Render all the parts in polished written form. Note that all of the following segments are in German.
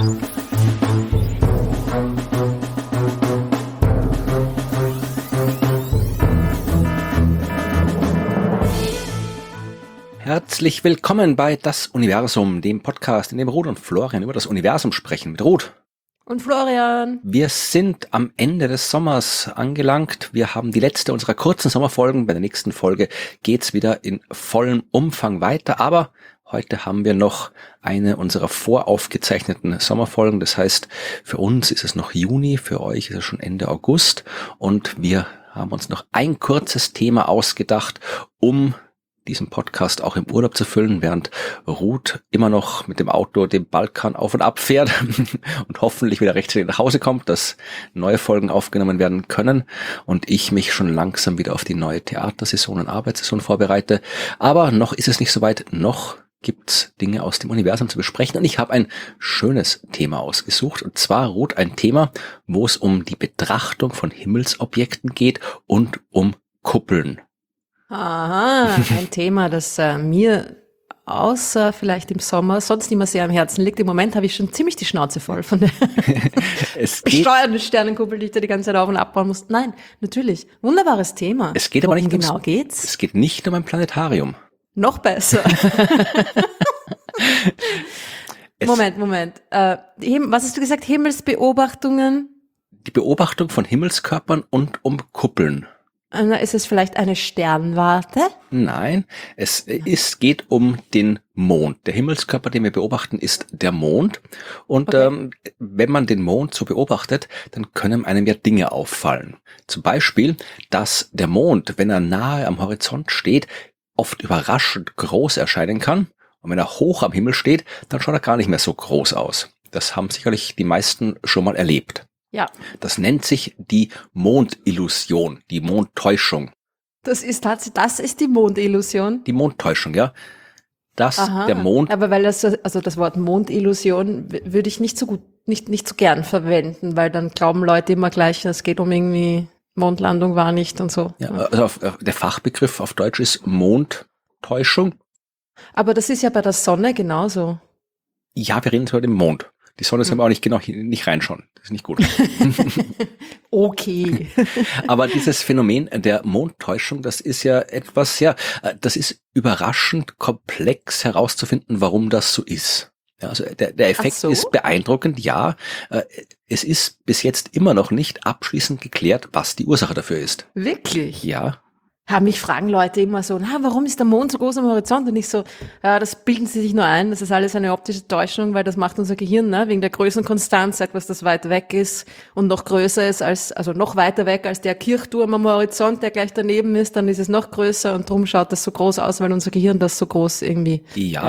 Herzlich willkommen bei Das Universum, dem Podcast, in dem Ruth und Florian über das Universum sprechen. Mit Ruth und Florian. Wir sind am Ende des Sommers angelangt. Wir haben die letzte unserer kurzen Sommerfolgen. Bei der nächsten Folge geht's wieder in vollem Umfang weiter. Aber heute haben wir noch eine unserer voraufgezeichneten Sommerfolgen. Das heißt, für uns ist es noch Juni, für euch ist es schon Ende August. Und wir haben uns noch ein kurzes Thema ausgedacht, um diesen Podcast auch im Urlaub zu füllen, während Ruth immer noch mit dem Auto den Balkan auf und ab fährt und hoffentlich wieder rechtzeitig nach Hause kommt, dass neue Folgen aufgenommen werden können und ich mich schon langsam wieder auf die neue Theatersaison und Arbeitssaison vorbereite. Aber noch ist es nicht soweit, noch gibt's Dinge aus dem Universum zu besprechen und ich habe ein schönes Thema ausgesucht und zwar, Ruth, ein Thema, wo es um die Betrachtung von Himmelsobjekten geht und um Kuppeln. Aha, ein Thema, das mir außer vielleicht im Sommer sonst immer sehr am Herzen liegt. Im Moment habe ich schon ziemlich die Schnauze voll von der besteuerten Sternenkuppel, die ich da die ganze Zeit auf- und abbauen muss. Nein, natürlich, wunderbares Thema. Es geht aber nicht genau geht's. Es geht nicht um ein Planetarium. Noch besser. Moment. Was hast du gesagt? Himmelsbeobachtungen? Die Beobachtung von Himmelskörpern und um Kuppeln. Ist es vielleicht eine Sternwarte? Nein, geht um den Mond. Der Himmelskörper, den wir beobachten, ist der Mond. Und Okay. wenn man den Mond so beobachtet, dann können einem ja Dinge auffallen. Zum Beispiel, dass der Mond, wenn er nahe am Horizont steht, oft überraschend groß erscheinen kann. Und wenn er hoch am Himmel steht, dann schaut er gar nicht mehr so groß aus. Das haben sicherlich die meisten schon mal erlebt. Ja. Das nennt sich die Mondillusion, die Mondtäuschung. Das ist die Mondillusion. Die Mondtäuschung, ja. Der Mond. Aber weil das Wort Mondillusion würde ich nicht so gern verwenden, weil dann glauben Leute immer gleich, es geht um irgendwie Mondlandung war nicht und so. Ja, also der Fachbegriff auf Deutsch ist Mondtäuschung. Aber das ist ja bei der Sonne genauso. Ja, wir reden jetzt über den Mond. Die Sonne soll man auch nicht reinschauen. Das ist nicht gut. Okay. Aber dieses Phänomen der Mondtäuschung, das ist ja etwas, das ist überraschend komplex herauszufinden, warum das so ist. Ja, also der Effekt ist beeindruckend, ja. Es ist bis jetzt immer noch nicht abschließend geklärt, was die Ursache dafür ist. Wirklich? Ja. Mich fragen Leute immer so, warum ist der Mond so groß am Horizont? Und ich so, das bilden sie sich nur ein, das ist alles eine optische Täuschung, weil das macht unser Gehirn, wegen der Größenkonstanz, sagt, was das weit weg ist und noch größer ist noch weiter weg als der Kirchturm am Horizont, der gleich daneben ist, dann ist es noch größer und drum schaut das so groß aus, weil unser Gehirn das so groß irgendwie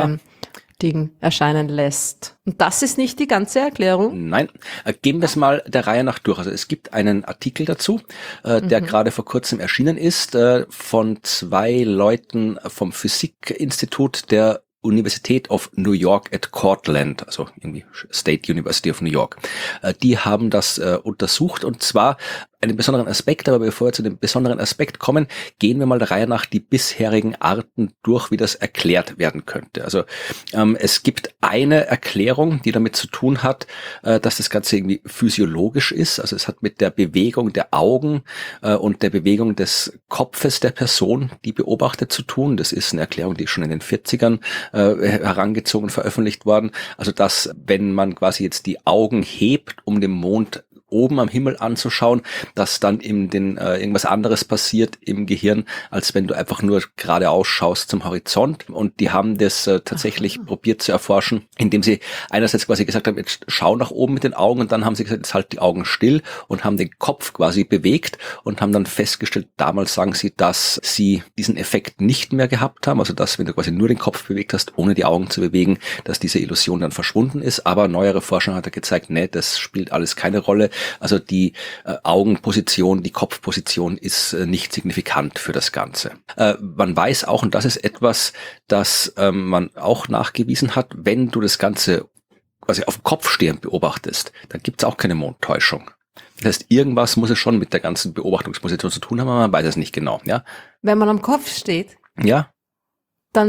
Ding erscheinen lässt. Und das ist nicht die ganze Erklärung? Nein, gehen wir es mal der Reihe nach durch. Also es gibt einen Artikel dazu, der gerade vor kurzem erschienen ist, von 2 Leuten vom Physikinstitut der Universität of New York at Cortland, also irgendwie State University of New York. Die haben das untersucht und zwar einen besonderen Aspekt, aber bevor wir zu dem besonderen Aspekt kommen, gehen wir mal der Reihe nach die bisherigen Arten durch, wie das erklärt werden könnte. Also es gibt eine Erklärung, die damit zu tun hat, dass das Ganze irgendwie physiologisch ist. Also es hat mit der Bewegung der Augen und der Bewegung des Kopfes der Person, die beobachtet, zu tun. Das ist eine Erklärung, die ist schon in den 40ern herangezogen, veröffentlicht worden. Also dass, wenn man quasi jetzt die Augen hebt, um den Mond oben am Himmel anzuschauen, dass dann irgendwas anderes passiert im Gehirn, als wenn du einfach nur geradeaus schaust zum Horizont. Und die haben das tatsächlich probiert zu erforschen, indem sie einerseits quasi gesagt haben, jetzt schau nach oben mit den Augen, und dann haben sie gesagt, jetzt halt die Augen still und haben den Kopf quasi bewegt und haben dann festgestellt, damals sagen sie, dass sie diesen Effekt nicht mehr gehabt haben, also dass, wenn du quasi nur den Kopf bewegt hast, ohne die Augen zu bewegen, dass diese Illusion dann verschwunden ist. Aber neuere Forschung hat gezeigt, nee, das spielt alles keine Rolle. Also die Augenposition, die Kopfposition ist nicht signifikant für das Ganze. Man weiß auch, und das ist etwas, das man auch nachgewiesen hat, wenn du das Ganze quasi auf dem Kopf stehend beobachtest, dann gibt es auch keine Mondtäuschung. Das heißt, irgendwas muss es schon mit der ganzen Beobachtungsposition zu tun haben, aber man weiß es nicht genau. Ja? Wenn man am Kopf steht, Ja. dann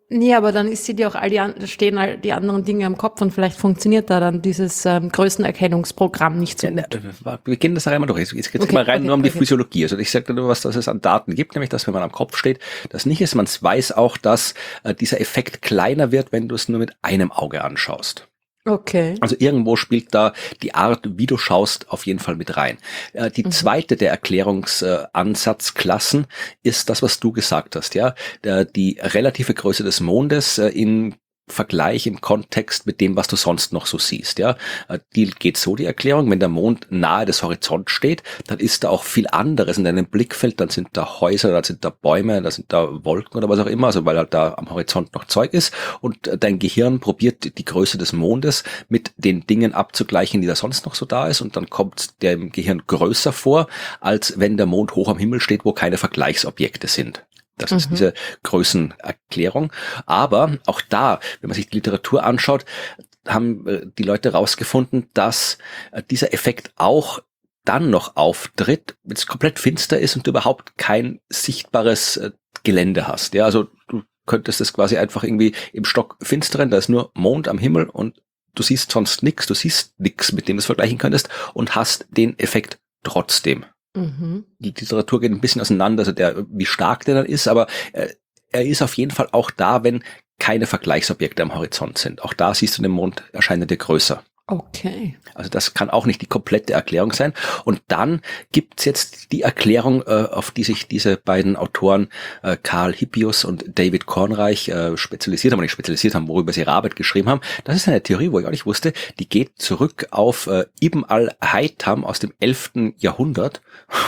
Nee, aber dann ist sie dir auch stehen all die anderen Dinge am Kopf und vielleicht funktioniert da dann dieses Größenerkennungsprogramm nicht so gut. Wir gehen das einmal durch. Jetzt geht's Okay, mal rein okay, nur um die okay. Physiologie. Also ich sage nur, was das es an Daten gibt, nämlich, dass wenn man am Kopf steht, das nicht ist. Man weiß auch, dass dieser Effekt kleiner wird, wenn du es nur mit einem Auge anschaust. Okay. Also irgendwo spielt da die Art, wie du schaust, auf jeden Fall mit rein. Die zweite der Erklärungsansatzklassen ist das, was du gesagt hast, ja. Die relative Größe des Mondes in Vergleich im Kontext mit dem, was du sonst noch so siehst, ja. Die geht so, die Erklärung, wenn der Mond nahe des Horizonts steht, dann ist da auch viel anderes in deinem Blickfeld, dann sind da Häuser, dann sind da Bäume, dann sind da Wolken oder was auch immer, also weil halt da am Horizont noch Zeug ist und dein Gehirn probiert die Größe des Mondes mit den Dingen abzugleichen, die da sonst noch so da ist und dann kommt der im Gehirn größer vor, als wenn der Mond hoch am Himmel steht, wo keine Vergleichsobjekte sind. Das ist diese Größenerklärung. Aber auch da, wenn man sich die Literatur anschaut, haben die Leute rausgefunden, dass dieser Effekt auch dann noch auftritt, wenn es komplett finster ist und du überhaupt kein sichtbares Gelände hast. Ja, also du könntest es quasi einfach irgendwie im Stock finsteren, da ist nur Mond am Himmel und du siehst sonst nichts, du siehst nichts, mit dem du es vergleichen könntest und hast den Effekt trotzdem. Die Literatur geht ein bisschen auseinander, also wie stark der dann ist, aber er ist auf jeden Fall auch da, wenn keine Vergleichsobjekte am Horizont sind. Auch da siehst du den Mond, erscheint er größer. Okay. Also das kann auch nicht die komplette Erklärung sein. Und dann gibt's jetzt die Erklärung, auf die sich diese beiden Autoren, Karl Hippius und David Kornreich, spezialisiert haben, worüber sie ihre Arbeit geschrieben haben. Das ist eine Theorie, wo ich auch nicht wusste, die geht zurück auf Ibn al-Haytham aus dem 11. Jahrhundert.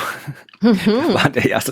War der erste.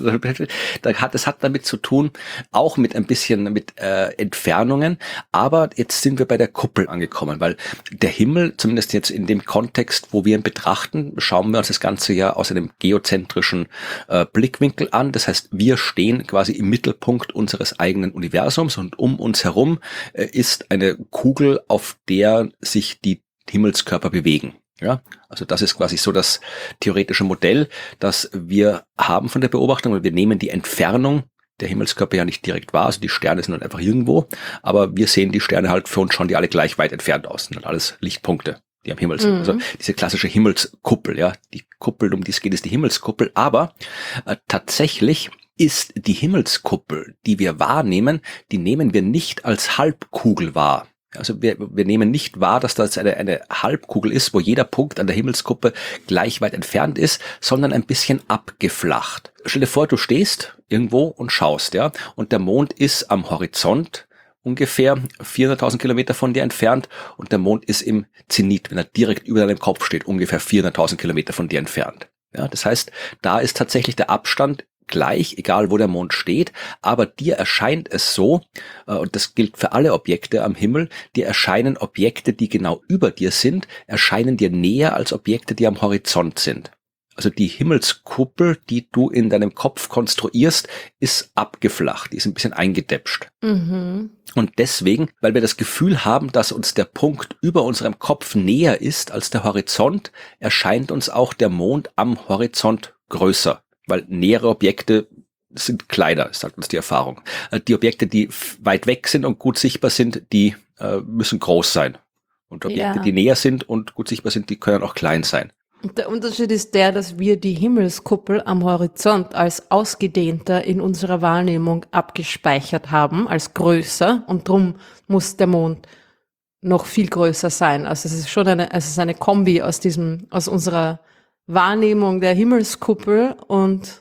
Das hat damit zu tun, auch mit ein bisschen mit Entfernungen. Aber jetzt sind wir bei der Kuppel angekommen, weil der Himmel, zumindest jetzt in dem Kontext, wo wir ihn betrachten, schauen wir uns das Ganze ja aus einem geozentrischen Blickwinkel an. Das heißt, wir stehen quasi im Mittelpunkt unseres eigenen Universums und um uns herum ist eine Kugel, auf der sich die Himmelskörper bewegen. Ja, also das ist quasi so das theoretische Modell, das wir haben von der Beobachtung, weil wir nehmen die Entfernung der Himmelskörper ja nicht direkt wahr, also die Sterne sind halt einfach irgendwo, aber wir sehen die Sterne halt für uns schon, die alle gleich weit entfernt aus sind, alles Lichtpunkte, die am Himmel sind. Also diese klassische Himmelskuppel, ja, die Kuppel, um die es geht, ist die Himmelskuppel, aber tatsächlich ist die Himmelskuppel, die wir wahrnehmen, die nehmen wir nicht als Halbkugel wahr. Also wir nehmen nicht wahr, dass das eine Halbkugel ist, wo jeder Punkt an der Himmelskuppe gleich weit entfernt ist, sondern ein bisschen abgeflacht. Stell dir vor, du stehst irgendwo und schaust, ja, und der Mond ist am Horizont ungefähr 400.000 Kilometer von dir entfernt und der Mond ist im Zenit, wenn er direkt über deinem Kopf steht, ungefähr 400.000 Kilometer von dir entfernt. Ja, das heißt, da ist tatsächlich der Abstand gleich, egal wo der Mond steht, aber dir erscheint es so, und das gilt für alle Objekte am Himmel, dir erscheinen Objekte, die genau über dir sind, erscheinen dir näher als Objekte, die am Horizont sind. Also die Himmelskuppel, die du in deinem Kopf konstruierst, ist abgeflacht, die ist ein bisschen eingedäpscht. Und deswegen, weil wir das Gefühl haben, dass uns der Punkt über unserem Kopf näher ist als der Horizont, erscheint uns auch der Mond am Horizont größer. Weil nähere Objekte sind kleiner, sagt uns die Erfahrung. Die Objekte, die weit weg sind und gut sichtbar sind, die müssen groß sein. Und Objekte, die näher sind und gut sichtbar sind, die können auch klein sein. Und der Unterschied ist der, dass wir die Himmelskuppel am Horizont als ausgedehnter in unserer Wahrnehmung abgespeichert haben, als größer. Und drum muss der Mond noch viel größer sein. Also es ist schon eine Kombi aus unserer Wahrnehmung der Himmelskuppel und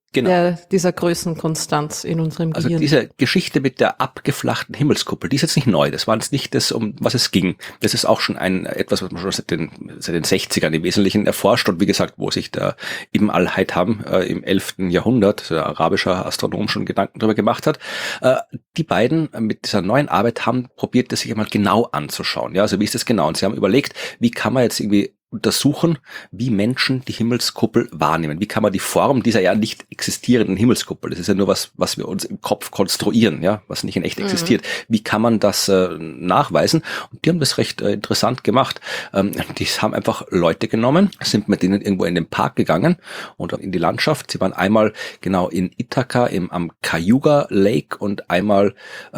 dieser Größenkonstanz in unserem Gehirn. Also diese Geschichte mit der abgeflachten Himmelskuppel, die ist jetzt nicht neu. Das war jetzt nicht das, um was es ging. Das ist auch schon etwas, was man schon seit den 60ern im Wesentlichen erforscht und wie gesagt, wo sich der Ibn al-Haytham im 11. Jahrhundert, der arabischer Astronom, schon Gedanken darüber gemacht hat. Die beiden mit dieser neuen Arbeit haben probiert, das sich einmal genau anzuschauen. Ja, also wie ist das genau? Und sie haben überlegt, wie kann man jetzt irgendwie untersuchen, wie Menschen die Himmelskuppel wahrnehmen. Wie kann man die Form dieser ja nicht existierenden Himmelskuppel, das ist ja nur was wir uns im Kopf konstruieren, ja, was nicht in echt existiert. Wie kann man das nachweisen? Und die haben das recht interessant gemacht. Die haben einfach Leute genommen, sind mit denen irgendwo in den Park gegangen und in die Landschaft. Sie waren einmal genau in Ithaka am Cayuga Lake und einmal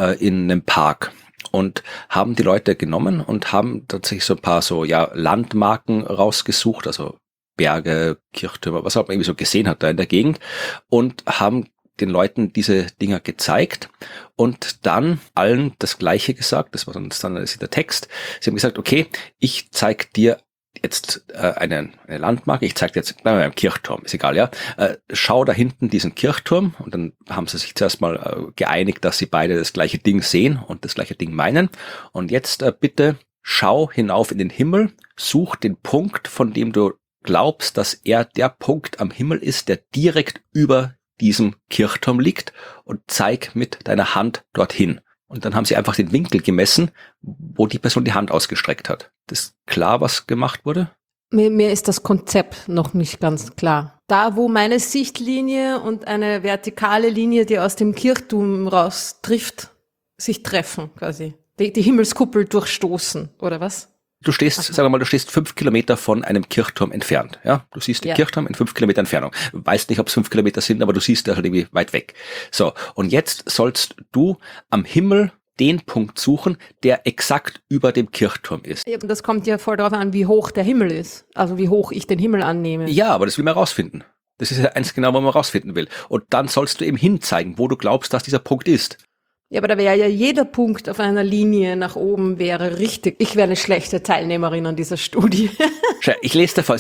in einem Park. Und haben die Leute genommen und haben tatsächlich so ein paar Landmarken rausgesucht, also Berge, Kirchtürme, was auch man irgendwie so gesehen hat da in der Gegend, und haben den Leuten diese Dinger gezeigt und dann allen das Gleiche gesagt, das war dann der Text. Sie haben gesagt, okay, ich zeig dir jetzt eine Landmarke, ich zeige dir jetzt, bleiben wir beim Kirchturm, ist egal, ja. Schau da hinten diesen Kirchturm, und dann haben sie sich zuerst mal geeinigt, dass sie beide das gleiche Ding sehen und das gleiche Ding meinen. Und jetzt bitte schau hinauf in den Himmel, such den Punkt, von dem du glaubst, dass er der Punkt am Himmel ist, der direkt über diesem Kirchturm liegt, und zeig mit deiner Hand dorthin. Und dann haben sie einfach den Winkel gemessen, wo die Person die Hand ausgestreckt hat. Das ist klar, was gemacht wurde? Mir ist das Konzept noch nicht ganz klar. Da, wo meine Sichtlinie und eine vertikale Linie, die aus dem Kirchturm raus trifft, sich treffen quasi. Die Himmelskuppel durchstoßen, oder was? Du stehst, sagen wir mal, 5 Kilometer von einem Kirchturm entfernt. Ja, du siehst den Kirchturm in 5 Kilometer Entfernung. Weißt nicht, ob es 5 Kilometer sind, aber du siehst halt irgendwie weit weg. So, und jetzt sollst du am Himmel den Punkt suchen, der exakt über dem Kirchturm ist. Ja, das kommt ja voll darauf an, wie hoch der Himmel ist. Also wie hoch ich den Himmel annehme. Ja, aber das will man rausfinden. Das ist ja eins genau, was man rausfinden will. Und dann sollst du eben hinzeigen, wo du glaubst, dass dieser Punkt ist. Ja, aber da wäre ja jeder Punkt auf einer Linie nach oben wäre richtig. Ich wäre eine schlechte Teilnehmerin an dieser Studie. Ich lese davor.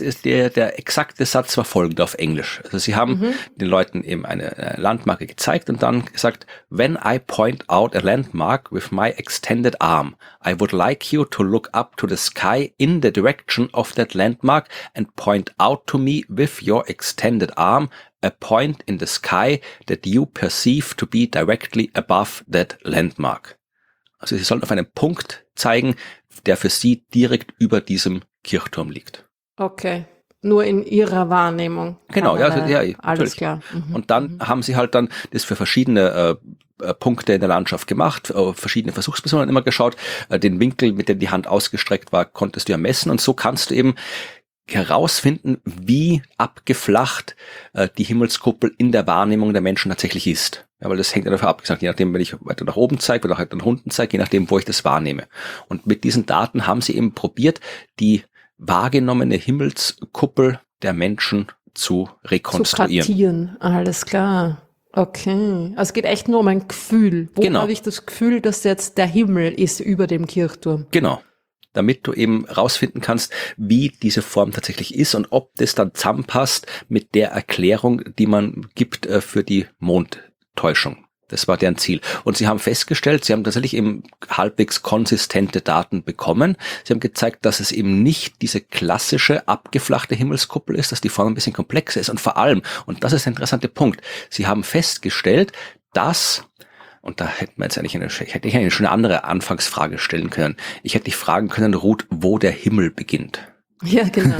Der exakte Satz war folgender auf Englisch. Also sie haben den Leuten eben eine Landmarke gezeigt und dann gesagt, when I point out a landmark with my extended arm, I would like you to look up to the sky in the direction of that landmark and point out to me with your extended arm a point in the sky that you perceive to be directly above that landmark. Also sie sollen auf einen Punkt zeigen, der für sie direkt über diesem Kirchturm liegt. Okay. Nur in ihrer Wahrnehmung. Genau, ja, alles natürlich. Klar. Und dann haben sie halt dann das für verschiedene Punkte in der Landschaft gemacht, verschiedene Versuchspersonen immer geschaut, den Winkel, mit dem die Hand ausgestreckt war, konntest du ja messen, und so kannst du eben herausfinden, wie abgeflacht die Himmelskuppel in der Wahrnehmung der Menschen tatsächlich ist. Ja, weil das hängt ja davon ab, gesagt, je nachdem, wenn ich weiter nach oben zeige oder halt nach unten zeige, je nachdem, wo ich das wahrnehme. Und mit diesen Daten haben sie eben probiert, die wahrgenommene Himmelskuppel der Menschen zu rekonstruieren. Zu kartieren, alles klar. Okay. Also es geht echt nur um ein Gefühl. Wo habe ich das Gefühl, dass jetzt der Himmel ist über dem Kirchturm? Genau. Damit du eben rausfinden kannst, wie diese Form tatsächlich ist und ob das dann zusammenpasst mit der Erklärung, die man gibt für die Mondtäuschung. Das war deren Ziel. Und sie haben festgestellt, sie haben tatsächlich eben halbwegs konsistente Daten bekommen. Sie haben gezeigt, dass es eben nicht diese klassische abgeflachte Himmelskuppel ist, dass die Form ein bisschen komplexer ist. Und vor allem, und das ist der interessante Punkt, sie haben festgestellt, dass, und da hätten wir jetzt hätte ich eine schöne andere Anfangsfrage stellen können. Ich hätte dich fragen können, Ruth, wo der Himmel beginnt. Ja, genau.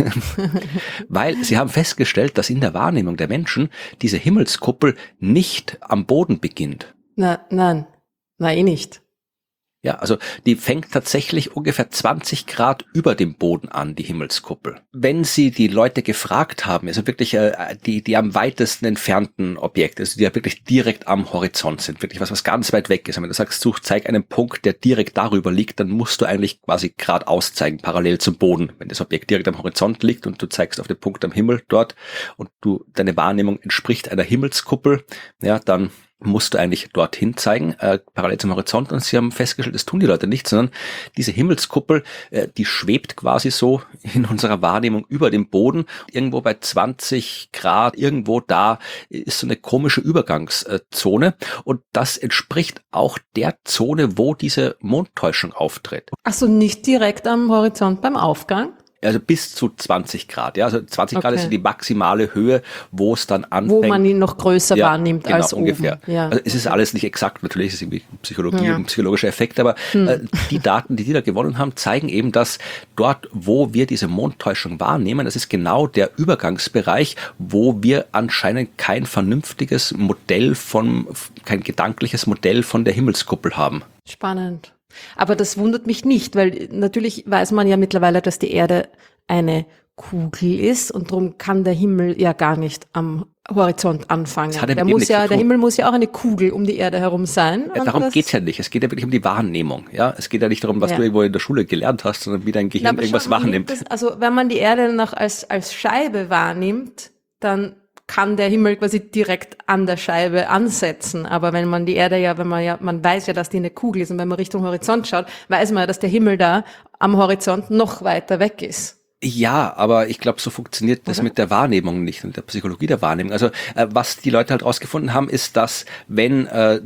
Weil sie haben festgestellt, dass in der Wahrnehmung der Menschen diese Himmelskuppel nicht am Boden beginnt. Nein, eh nicht. Ja, also die fängt tatsächlich ungefähr 20 Grad über dem Boden an, die Himmelskuppel. Wenn sie die Leute gefragt haben, also wirklich die am weitesten entfernten Objekte, also die ja wirklich direkt am Horizont sind, wirklich was ganz weit weg ist. Und wenn du sagst, zeig einen Punkt, der direkt darüber liegt, dann musst du eigentlich quasi geradeaus zeigen, parallel zum Boden. Wenn das Objekt direkt am Horizont liegt und du zeigst auf den Punkt am Himmel dort und deine Wahrnehmung entspricht einer Himmelskuppel, ja, dann musst du eigentlich dorthin zeigen, parallel zum Horizont, und sie haben festgestellt, das tun die Leute nicht, sondern diese Himmelskuppel, die schwebt quasi so in unserer Wahrnehmung über dem Boden, irgendwo bei 20 Grad, irgendwo da ist so eine komische Übergangszone, und das entspricht auch der Zone, wo diese Mondtäuschung auftritt. Ach so, nicht direkt am Horizont beim Aufgang? Also bis zu 20 Grad. Ja, also 20 Grad ist so die maximale Höhe, wo es dann anfängt. Wo man ihn noch größer wahrnimmt genau, als ungefähr. Oben. Ja. Also es ist alles nicht exakt, natürlich ist es irgendwie Psychologie und psychologischer Effekt, aber die Daten, die da gewonnen haben, zeigen eben, dass dort, wo wir diese Mondtäuschung wahrnehmen, das ist genau der Übergangsbereich, wo wir anscheinend kein vernünftiges Modell kein gedankliches Modell von der Himmelskuppel haben. Spannend. Aber das wundert mich nicht, weil natürlich weiß man ja mittlerweile, dass die Erde eine Kugel ist und darum kann der Himmel ja gar nicht am Horizont anfangen. Der Himmel muss ja auch eine Kugel um die Erde herum sein. Ja, darum geht's ja nicht. Es geht ja wirklich um die Wahrnehmung. Ja, es geht ja nicht darum, was du irgendwo in der Schule gelernt hast, sondern wie dein Gehirn irgendwas wahrnimmt. Also wenn man die Erde noch als Scheibe wahrnimmt, dann kann der Himmel quasi direkt an der Scheibe ansetzen. Aber wenn man die Erde man weiß ja, dass die eine Kugel ist und wenn man Richtung Horizont schaut, weiß man ja, dass der Himmel da am Horizont noch weiter weg ist. Ja, aber ich glaube, so funktioniert das mit der Wahrnehmung nicht und der Psychologie der Wahrnehmung. Also was die Leute halt rausgefunden haben, ist, dass wenn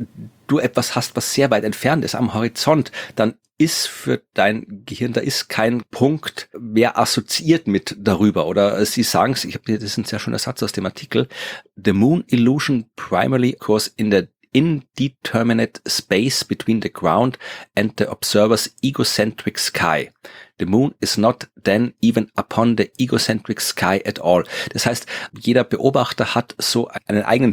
du etwas hast, was sehr weit entfernt ist am Horizont, dann ist für dein Gehirn, da ist kein Punkt mehr assoziiert mit darüber. Oder sie sagen es, das ist ein sehr schöner Satz aus dem Artikel, The moon illusion primarily occurs in the indeterminate space between the ground and the observer's egocentric sky. The moon is not then even upon the egocentric sky at all. Das heißt, jeder Beobachter hat so einen eigenen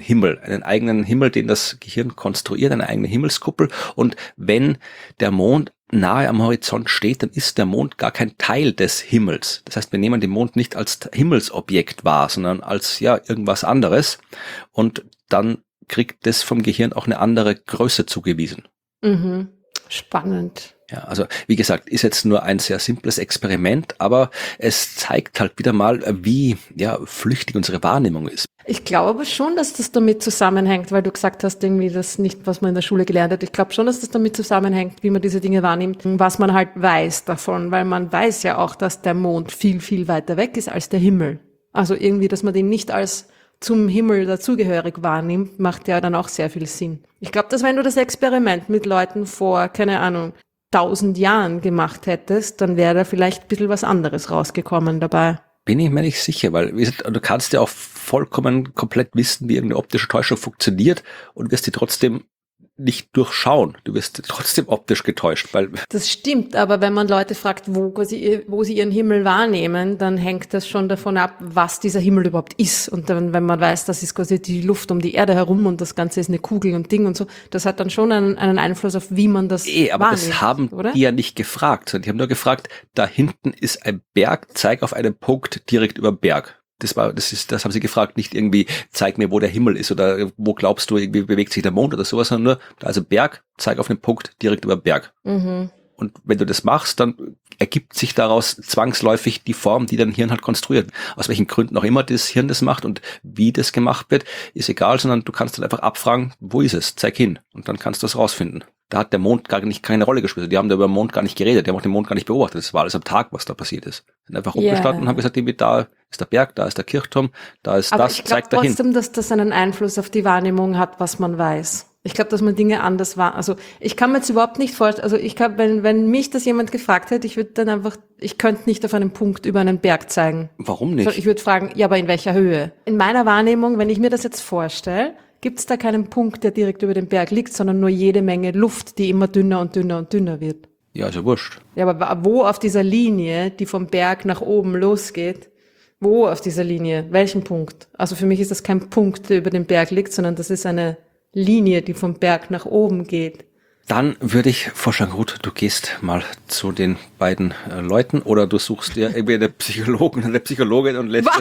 Himmel, den das Gehirn konstruiert, eine eigene Himmelskuppel. Und wenn der Mond nahe am Horizont steht, dann ist der Mond gar kein Teil des Himmels. Das heißt, wir nehmen den Mond nicht als Himmelsobjekt wahr, sondern als irgendwas anderes. Und dann kriegt das vom Gehirn auch eine andere Größe zugewiesen. Mhm. Spannend. Ja, also wie gesagt, ist jetzt nur ein sehr simples Experiment, aber es zeigt halt wieder mal, wie flüchtig unsere Wahrnehmung ist. Ich glaube schon, dass das damit zusammenhängt, weil du gesagt hast, irgendwie das nicht, was man in der Schule gelernt hat. Ich glaube schon, dass das damit zusammenhängt, wie man diese Dinge wahrnimmt, was man halt weiß davon, weil man weiß ja auch, dass der Mond viel, viel weiter weg ist als der Himmel. Also irgendwie, dass man den nicht als zum Himmel dazugehörig wahrnimmt, macht ja dann auch sehr viel Sinn. Ich glaube, dass wenn du das Experiment mit Leuten vor, keine Ahnung, 1000 Jahren gemacht hättest, dann wäre da vielleicht ein bisschen was anderes rausgekommen dabei. Bin ich mir nicht sicher, weil wie gesagt, du kannst ja auch komplett wissen, wie irgendeine optische Täuschung funktioniert und wirst die trotzdem nicht durchschauen. Du wirst trotzdem optisch getäuscht. Das stimmt, aber wenn man Leute fragt, wo sie ihren Himmel wahrnehmen, dann hängt das schon davon ab, was dieser Himmel überhaupt ist. Und dann, wenn man weiß, das ist quasi die Luft um die Erde herum und das Ganze ist eine Kugel und Ding und so, das hat dann schon einen Einfluss auf, wie man das wahrnimmt. Aber das haben die ja nicht gefragt, sondern die haben nur gefragt, da hinten ist ein Berg, zeig auf einen Punkt direkt über den Berg. Das haben sie gefragt, nicht irgendwie, zeig mir, wo der Himmel ist oder wo glaubst du, irgendwie bewegt sich der Mond oder sowas, sondern nur, also Berg, zeig auf einen Punkt direkt über den Berg. Mhm. Und wenn du das machst, dann ergibt sich daraus zwangsläufig die Form, die dein Hirn halt konstruiert. Aus welchen Gründen auch immer das Hirn das macht und wie das gemacht wird, ist egal, sondern du kannst dann einfach abfragen, wo ist es? Zeig hin. Und dann kannst du es rausfinden. Da hat der Mond keine Rolle gespielt. Die haben da über den Mond gar nicht geredet. Die haben auch den Mond gar nicht beobachtet. Das war alles am Tag, was da passiert ist. Sind einfach rumgestanden und haben gesagt, da ist der Berg, da ist der Kirchturm, da ist aber das, zeig dahin. Aber ich glaube trotzdem, dass das einen Einfluss auf die Wahrnehmung hat, was man weiß. Ich glaube, dass man Dinge anders wahr. Also ich kann mir jetzt überhaupt nicht vorstellen, also ich glaube, wenn mich das jemand gefragt hätte, ich könnte nicht auf einen Punkt über einen Berg zeigen. Warum nicht? Ich würde fragen, ja, aber in welcher Höhe? In meiner Wahrnehmung, wenn ich mir das jetzt vorstelle, gibt es da keinen Punkt, der direkt über dem Berg liegt, sondern nur jede Menge Luft, die immer dünner und dünner und dünner wird. Ja, ist ja wurscht. Ja, aber wo auf dieser Linie, die vom Berg nach oben losgeht, wo auf dieser Linie? Welchen Punkt? Also für mich ist das kein Punkt, der über dem Berg liegt, sondern das ist eine Linie, die vom Berg nach oben geht. Dann würde ich vorschlagen, Ruth, du gehst mal zu den beiden Leuten oder du suchst dir irgendwie einen Psychologen oder eine Psychologin und lässt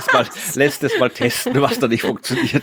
es mal testen, was da nicht funktioniert.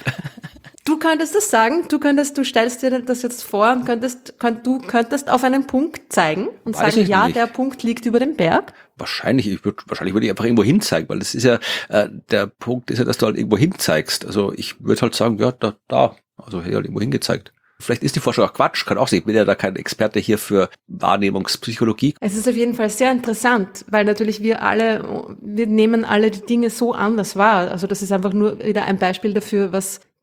Du könntest das sagen, du stellst dir das jetzt vor und könntest auf einen Punkt zeigen und sagen, ja, nicht. Der Punkt liegt über dem Berg. Wahrscheinlich würde ich einfach irgendwo hinzeigen, weil das ist ja, der Punkt ist ja, dass du halt irgendwo hinzeigst. Also ich würde halt sagen, ja, da, also hier halt irgendwo hingezeigt. Vielleicht ist die Forschung auch Quatsch, kann auch sein. Ich bin ja da kein Experte hier für Wahrnehmungspsychologie. Es ist auf jeden Fall sehr interessant, weil natürlich wir nehmen alle die Dinge so anders wahr. Also das ist einfach nur wieder ein Beispiel dafür, was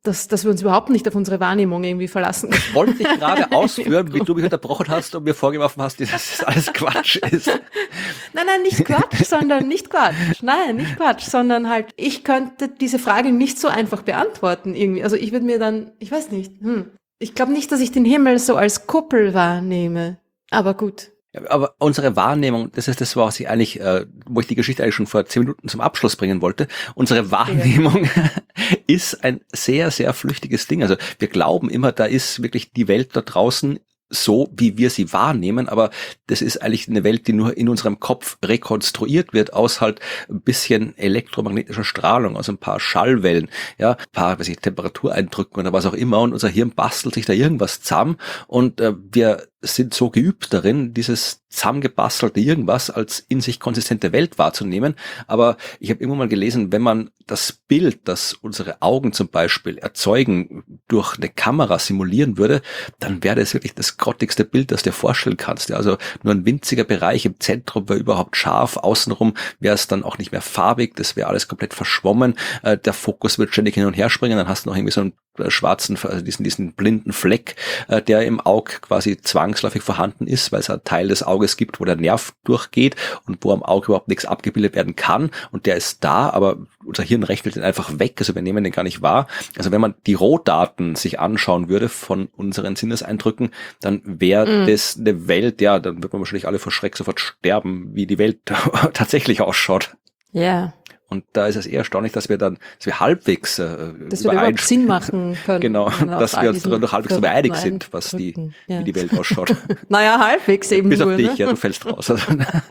dass wir uns überhaupt nicht auf unsere Wahrnehmung irgendwie verlassen können. Ich wollte dich gerade ausführen, wie du mich unterbrochen hast und mir vorgeworfen hast, dass das alles Quatsch ist. Nein, nicht Quatsch, sondern halt, ich könnte diese Frage nicht so einfach beantworten irgendwie. Also ich würde mir dann, ich weiß nicht, ich glaube nicht, dass ich den Himmel so als Kuppel wahrnehme, aber gut. Ja, aber unsere Wahrnehmung, das ist das, was ich eigentlich, wo ich die Geschichte eigentlich schon vor 10 Minuten zum Abschluss bringen wollte. Unsere Wahrnehmung ist ein sehr, sehr flüchtiges Ding. Also wir glauben immer, da ist wirklich die Welt da draußen so, wie wir sie wahrnehmen, aber das ist eigentlich eine Welt, die nur in unserem Kopf rekonstruiert wird aus halt ein bisschen elektromagnetischer Strahlung, aus ein paar Schallwellen, ja, ein paar, Temperatureindrücken oder was auch immer, und unser Hirn bastelt sich da irgendwas zusammen und wir sind so geübt darin, dieses zusammengebastelte irgendwas als in sich konsistente Welt wahrzunehmen. Aber ich habe irgendwann mal gelesen, wenn man das Bild, das unsere Augen zum Beispiel erzeugen, durch eine Kamera simulieren würde, dann wäre das wirklich das grottigste Bild, das du dir vorstellen kannst. Ja, also nur ein winziger Bereich im Zentrum wäre überhaupt scharf, außenrum wäre es dann auch nicht mehr farbig, das wäre alles komplett verschwommen, der Fokus wird ständig hin und her springen, dann hast du noch irgendwie so einen schwarzen, also diesen blinden Fleck, der im Auge quasi zwangsläufig vorhanden ist, weil es einen Teil des Auges gibt, wo der Nerv durchgeht und wo am Auge überhaupt nichts abgebildet werden kann, und der ist da, aber unser Hirn rechnet den einfach weg, also wir nehmen den gar nicht wahr. Also wenn man die Rohdaten sich anschauen würde von unseren Sinneseindrücken, dann wäre das eine Welt, ja, dann wird man wahrscheinlich alle vor Schreck sofort sterben, wie die Welt tatsächlich ausschaut. Ja. Yeah. Und da ist es eher erstaunlich, dass wir halbwegs dass wir überhaupt Sinn machen können. Genau, dass wir uns noch halbwegs darüber einig sind, wie die Welt ausschaut. Naja, halbwegs eben. Bis nur, auf dich, ne? ja, du fällst raus. Also.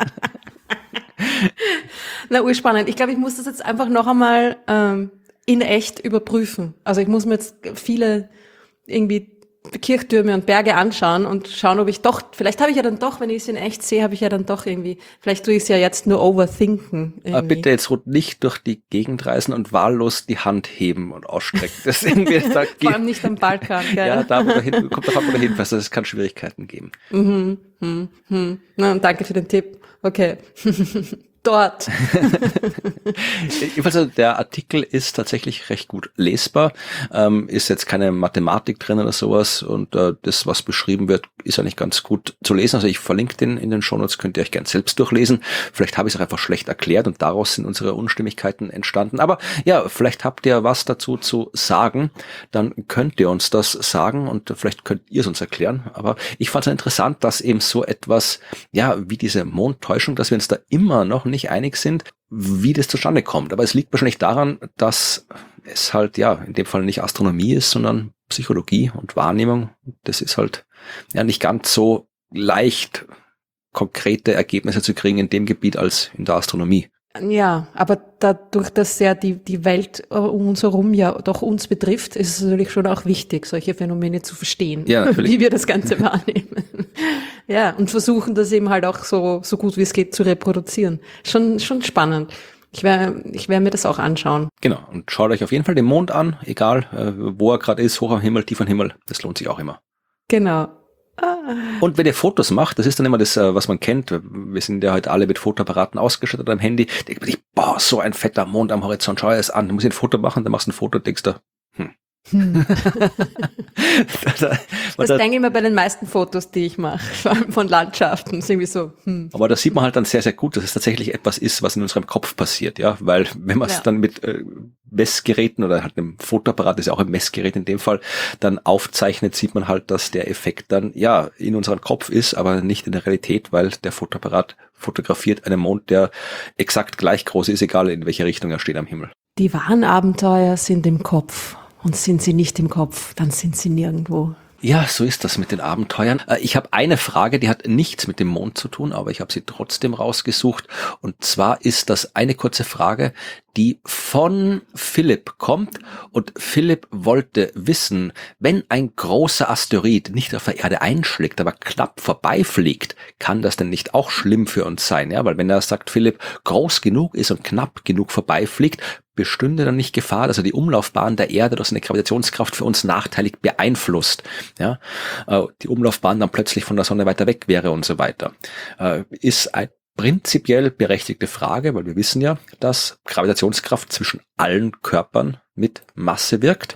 Na, urspannend. Ich glaube, ich muss das jetzt einfach noch einmal in echt überprüfen. Also ich muss mir jetzt viele irgendwie Kirchtürme und Berge anschauen und schauen, ob ich doch, vielleicht habe ich ja dann doch, wenn ich es in echt sehe, habe ich ja dann doch irgendwie, vielleicht tue ich es ja jetzt nur overthinken. Bitte jetzt nicht durch die Gegend reisen und wahllos die Hand heben und ausstrecken. Das irgendwie da vor allem nicht am Balkan, gell? Ja, da wo du hin, kommt davon, wo du hinfährst, es kann Schwierigkeiten geben. Na, danke für den Tipp. Okay. Dort. Also der Artikel ist tatsächlich recht gut lesbar, ist jetzt keine Mathematik drin oder sowas, und das, was beschrieben wird, ist eigentlich ganz gut zu lesen. Also ich verlinke den in den Shownotes, könnt ihr euch gern selbst durchlesen. Vielleicht habe ich es auch einfach schlecht erklärt und daraus sind unsere Unstimmigkeiten entstanden. Aber ja, vielleicht habt ihr was dazu zu sagen, dann könnt ihr uns das sagen und vielleicht könnt ihr es uns erklären. Aber ich fand es interessant, dass eben so etwas, ja, wie diese Mondtäuschung, dass wir uns da immer noch nicht einig sind, wie das zustande kommt. Aber es liegt wahrscheinlich daran, dass es halt, ja, in dem Fall nicht Astronomie ist, sondern Psychologie und Wahrnehmung. Das ist halt ja nicht ganz so leicht, konkrete Ergebnisse zu kriegen in dem Gebiet als in der Astronomie. Ja, aber dadurch, dass ja die Welt um uns herum ja doch uns betrifft, ist es natürlich schon auch wichtig, solche Phänomene zu verstehen, ja, wie wir das Ganze wahrnehmen. Ja, und versuchen das eben halt auch so gut wie es geht zu reproduzieren. Schon spannend. Ich werde mir das auch anschauen. Genau, und schaut euch auf jeden Fall den Mond an, egal wo er gerade ist, hoch am Himmel, tief am Himmel, das lohnt sich auch immer. Genau. Und wenn ihr Fotos macht, das ist dann immer das, was man kennt, wir sind ja heute alle mit Fotoapparaten ausgestattet am Handy, denkt man sich, boah, so ein fetter Mond am Horizont, schau dir das an, du musst ein Foto machen, dann machst du ein Foto und denkst du, Das denke ich mir bei den meisten Fotos, die ich mache, vor allem von Landschaften, ist irgendwie so. Aber da sieht man halt dann sehr, sehr gut, dass es tatsächlich etwas ist, was in unserem Kopf passiert, ja, weil wenn man es dann mit Messgeräten oder halt einem Fotoapparat, das ist ja auch ein Messgerät in dem Fall, dann aufzeichnet, sieht man halt, dass der Effekt dann, ja, in unserem Kopf ist, aber nicht in der Realität, weil der Fotoapparat fotografiert einen Mond, der exakt gleich groß ist, egal in welche Richtung er steht am Himmel. Die wahren Abenteuer sind im Kopf. Und sind sie nicht im Kopf, dann sind sie nirgendwo. Ja, so ist das mit den Abenteuern. Ich habe eine Frage, die hat nichts mit dem Mond zu tun, aber ich habe sie trotzdem rausgesucht. Und zwar ist das eine kurze Frage, die von Philipp kommt. Und Philipp wollte wissen, wenn ein großer Asteroid nicht auf der Erde einschlägt, aber knapp vorbeifliegt, kann das denn nicht auch schlimm für uns sein? Ja, weil wenn er sagt, Philipp, groß genug ist und knapp genug vorbeifliegt, bestünde dann nicht Gefahr, dass er die Umlaufbahn der Erde durch seine Gravitationskraft für uns nachteilig beeinflusst, ja, die Umlaufbahn dann plötzlich von der Sonne weiter weg wäre und so weiter. Ist ein prinzipiell berechtigte Frage, weil wir wissen ja, dass Gravitationskraft zwischen allen Körpern mit Masse wirkt.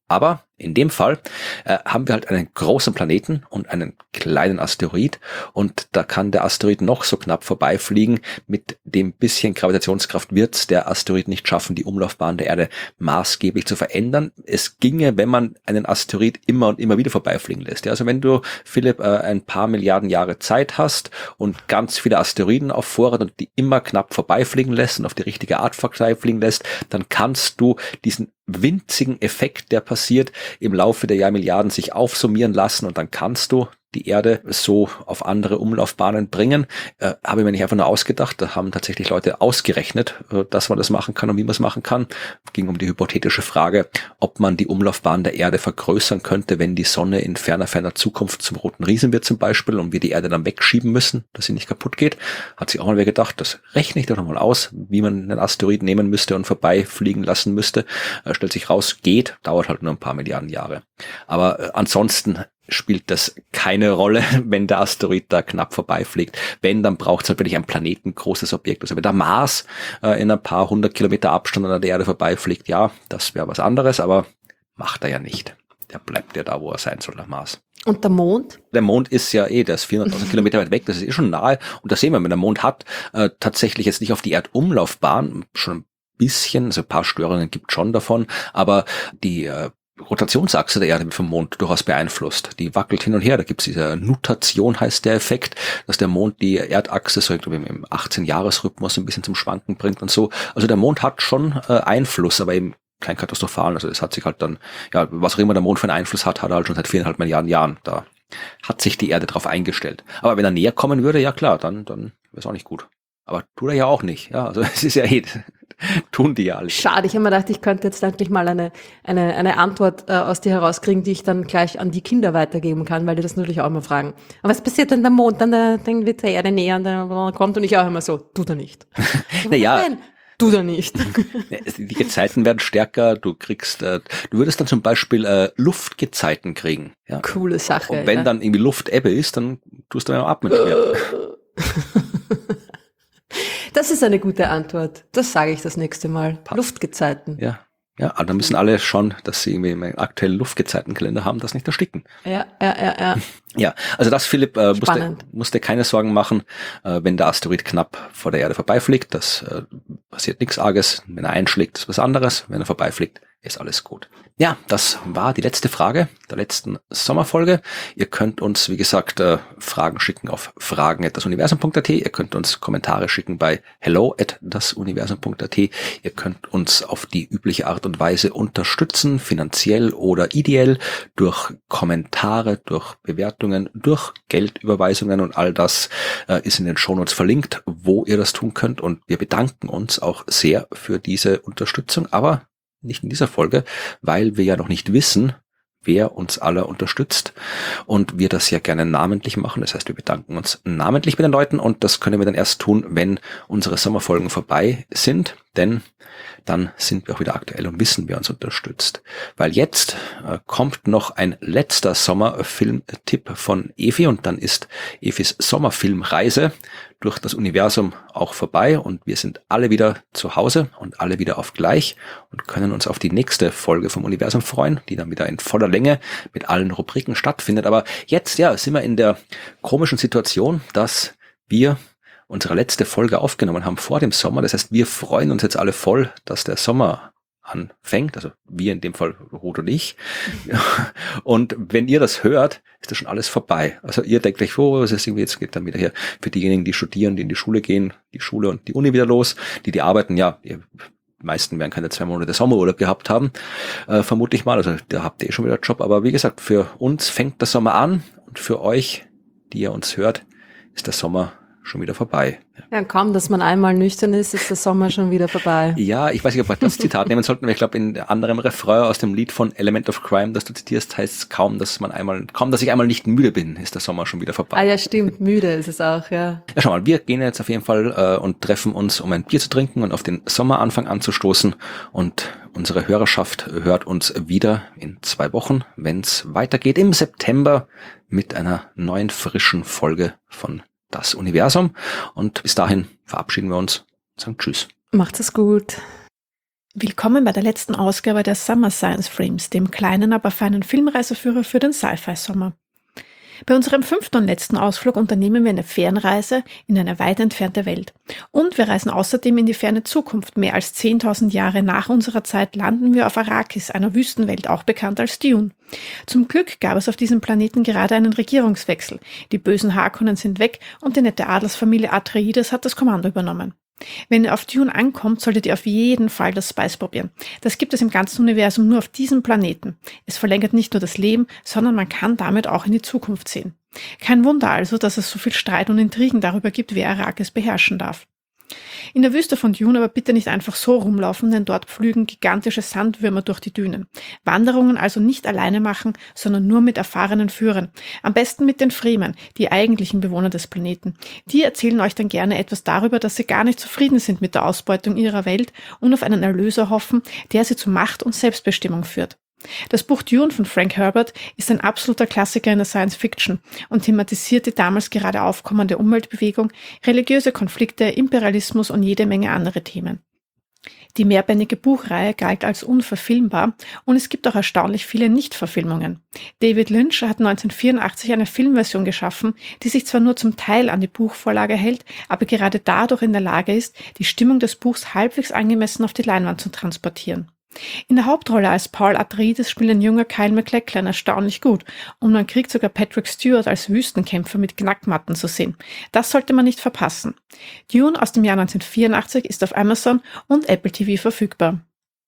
Aber in dem Fall haben wir halt einen großen Planeten und einen kleinen Asteroid und da kann der Asteroid noch so knapp vorbeifliegen. Mit dem bisschen Gravitationskraft wird der Asteroid nicht schaffen, die Umlaufbahn der Erde maßgeblich zu verändern. Es ginge, wenn man einen Asteroid immer und immer wieder vorbeifliegen lässt. Ja, also wenn du, Philipp, ein paar Milliarden Jahre Zeit hast und ganz viele Asteroiden auf Vorrat und die immer knapp vorbeifliegen lässt und auf die richtige Art vorbeifliegen lässt, dann kannst du diesen winzigen Effekt, der passiert, im Laufe der Jahrmilliarden sich aufsummieren lassen und dann kannst du die Erde so auf andere Umlaufbahnen bringen. Habe ich mir nicht einfach nur ausgedacht, da haben tatsächlich Leute ausgerechnet, dass man das machen kann und wie man es machen kann. Es ging um die hypothetische Frage, ob man die Umlaufbahn der Erde vergrößern könnte, wenn die Sonne in ferner Zukunft zum roten Riesen wird zum Beispiel und wir die Erde dann wegschieben müssen, dass sie nicht kaputt geht. Hat sich auch mal wer gedacht, das rechne ich doch nochmal aus, wie man einen Asteroid nehmen müsste und vorbeifliegen lassen müsste. Stellt sich raus, geht, dauert halt nur ein paar Milliarden Jahre. Aber ansonsten spielt das keine Rolle, wenn der Asteroid da knapp vorbeifliegt. Wenn, dann braucht es halt wirklich ein planetengroßes Objekt. Also wenn der Mars in ein paar 100 Kilometer Abstand an der Erde vorbeifliegt, ja, das wäre was anderes, aber macht er ja nicht. Der bleibt ja da, wo er sein soll, der Mars. Und der Mond? Der Mond ist ja der ist 400.000 Kilometer weit weg, das ist schon nahe. Und das sehen wir, wenn der Mond hat, tatsächlich jetzt nicht auf die Erdumlaufbahn, schon ein bisschen, also ein paar Störungen gibt schon davon, aber die Rotationsachse der Erde wird vom Mond durchaus beeinflusst. Die wackelt hin und her. Da gibt es diese Nutation, heißt der Effekt, dass der Mond die Erdachse so im 18-Jahres-Rhythmus ein bisschen zum Schwanken bringt und so. Also der Mond hat schon Einfluss, aber eben kein katastrophalen. Also es hat sich halt dann, ja, was auch immer der Mond für einen Einfluss hat, hat er halt schon seit 4,5 Milliarden Jahren. Da hat sich die Erde drauf eingestellt. Aber wenn er näher kommen würde, ja klar, dann wäre es auch nicht gut. Aber tut er ja auch nicht. Ja, also es ist ja tun die ja alle. Schade, ich habe mir gedacht, ich könnte jetzt endlich mal eine Antwort aus dir herauskriegen, die ich dann gleich an die Kinder weitergeben kann, weil die das natürlich auch immer fragen. Aber was passiert, wenn der Mond dann wird der Erde näher und dann kommt und ich auch immer so, tut er nicht. Naja. Nein, tut er nicht. Die Gezeiten werden stärker, du würdest dann zum Beispiel Luftgezeiten kriegen. Ja. Coole Sache. Und wenn dann irgendwie Luftebbe ist, dann tust du ja atmen nicht mehr. Das ist eine gute Antwort. Das sage ich das nächste Mal. Luftgezeiten. Ja, aber dann müssen alle schauen, dass sie irgendwie einen aktuellen Luftgezeitenkalender haben, das nicht ersticken. Ja. Ja, also das, Philipp, musste keine Sorgen machen, wenn der Asteroid knapp vor der Erde vorbeifliegt. Das passiert nichts Arges. Wenn er einschlägt, ist was anderes. Wenn er vorbeifliegt, ist alles gut. Ja, das war die letzte Frage der letzten Sommerfolge. Ihr könnt uns, wie gesagt, Fragen schicken auf fragen@dasuniversum.at. Ihr könnt uns Kommentare schicken bei hello@dasuniversum.at. Ihr könnt uns auf die übliche Art und Weise unterstützen, finanziell oder ideell, durch Kommentare, durch Bewertungen, durch Geldüberweisungen und all das ist in den Shownotes verlinkt, wo ihr das tun könnt. Und wir bedanken uns auch sehr für diese Unterstützung, aber nicht in dieser Folge, weil wir ja noch nicht wissen, wer uns alle unterstützt und wir das ja gerne namentlich machen. Das heißt, wir bedanken uns namentlich bei den Leuten und das können wir dann erst tun, wenn unsere Sommerfolgen vorbei sind, denn dann sind wir auch wieder aktuell und wissen, wer uns unterstützt. Weil jetzt kommt noch ein letzter Sommerfilmtipp von Evi und dann ist Evis Sommerfilmreise durch das Universum auch vorbei und wir sind alle wieder zu Hause und alle wieder auf gleich und können uns auf die nächste Folge vom Universum freuen, die dann wieder in voller Länge mit allen Rubriken stattfindet. Aber jetzt, sind wir in der komischen Situation, dass wir unsere letzte Folge aufgenommen haben vor dem Sommer. Das heißt, wir freuen uns jetzt alle voll, dass der Sommer anfängt. Also wir in dem Fall, Ruth und ich. Und wenn ihr das hört, ist das schon alles vorbei. Also ihr denkt euch, es ist irgendwie, jetzt geht dann wieder hier für diejenigen, die studieren, die in die Schule gehen, die Schule und die Uni wieder los, die arbeiten, ja, die meisten werden keine 2 Monate Sommerurlaub gehabt haben, vermute ich mal. Also da habt ihr schon wieder einen Job. Aber wie gesagt, für uns fängt der Sommer an und für euch, die ihr uns hört, ist der Sommer schon wieder vorbei. Ja, kaum, dass man einmal nüchtern ist der Sommer schon wieder vorbei. Ja, ich weiß nicht, ob wir das Zitat nehmen sollten, weil ich glaube, in anderem Refrain aus dem Lied von Element of Crime, das du zitierst, heißt es kaum, dass ich einmal nicht müde bin, ist der Sommer schon wieder vorbei. Ah ja, stimmt, müde ist es auch, ja. Ja, schau mal, wir gehen jetzt auf jeden Fall und treffen uns, um ein Bier zu trinken und auf den Sommeranfang anzustoßen und unsere Hörerschaft hört uns wieder in 2 Wochen, wenn es weitergeht im September mit einer neuen, frischen Folge von Das Universum. Und bis dahin verabschieden wir uns und sagen Tschüss. Macht es gut. Willkommen bei der letzten Ausgabe der Summer Science Frames, dem kleinen, aber feinen Filmreiseführer für den Sci-Fi-Sommer. Bei unserem 5. und letzten Ausflug unternehmen wir eine Fernreise in eine weit entfernte Welt. Und wir reisen außerdem in die ferne Zukunft. Mehr als 10.000 Jahre nach unserer Zeit landen wir auf Arrakis, einer Wüstenwelt, auch bekannt als Dune. Zum Glück gab es auf diesem Planeten gerade einen Regierungswechsel. Die bösen Harkonnen sind weg und die nette Adelsfamilie Atreides hat das Kommando übernommen. Wenn ihr auf Dune ankommt, solltet ihr auf jeden Fall das Spice probieren. Das gibt es im ganzen Universum nur auf diesem Planeten. Es verlängert nicht nur das Leben, sondern man kann damit auch in die Zukunft sehen. Kein Wunder also, dass es so viel Streit und Intrigen darüber gibt, wer Arrakis beherrschen darf. In der Wüste von Dune aber bitte nicht einfach so rumlaufen, denn dort pflügen gigantische Sandwürmer durch die Dünen. Wanderungen also nicht alleine machen, sondern nur mit erfahrenen Führern. Am besten mit den Fremen, die eigentlichen Bewohner des Planeten. Die erzählen euch dann gerne etwas darüber, dass sie gar nicht zufrieden sind mit der Ausbeutung ihrer Welt und auf einen Erlöser hoffen, der sie zu Macht und Selbstbestimmung führt. Das Buch Dune von Frank Herbert ist ein absoluter Klassiker in der Science Fiction und thematisiert die damals gerade aufkommende Umweltbewegung, religiöse Konflikte, Imperialismus und jede Menge andere Themen. Die mehrbändige Buchreihe galt als unverfilmbar und es gibt auch erstaunlich viele Nichtverfilmungen. David Lynch hat 1984 eine Filmversion geschaffen, die sich zwar nur zum Teil an die Buchvorlage hält, aber gerade dadurch in der Lage ist, die Stimmung des Buchs halbwegs angemessen auf die Leinwand zu transportieren. In der Hauptrolle als Paul Atreides spielt ein junger Kyle MacLachlan erstaunlich gut und man kriegt sogar Patrick Stewart als Wüstenkämpfer mit Knackmatten zu sehen. Das sollte man nicht verpassen. Dune aus dem Jahr 1984 ist auf Amazon und Apple TV verfügbar.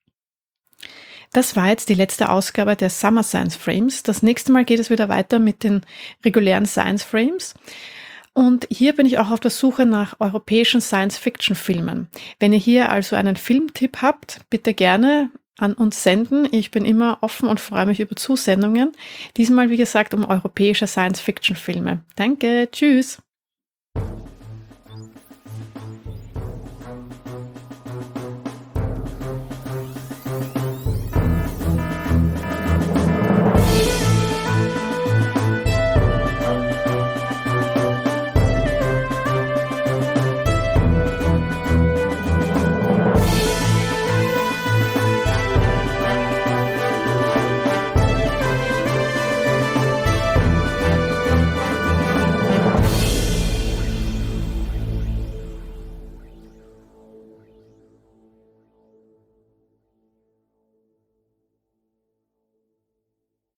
Das war jetzt die letzte Ausgabe der Summer Science Frames. Das nächste Mal geht es wieder weiter mit den regulären Science Frames. Und hier bin ich auch auf der Suche nach europäischen Science-Fiction-Filmen. Wenn ihr hier also einen Filmtipp habt, bitte gerne an uns senden. Ich bin immer offen und freue mich über Zusendungen. Diesmal, wie gesagt, um europäische Science-Fiction-Filme. Danke, tschüss!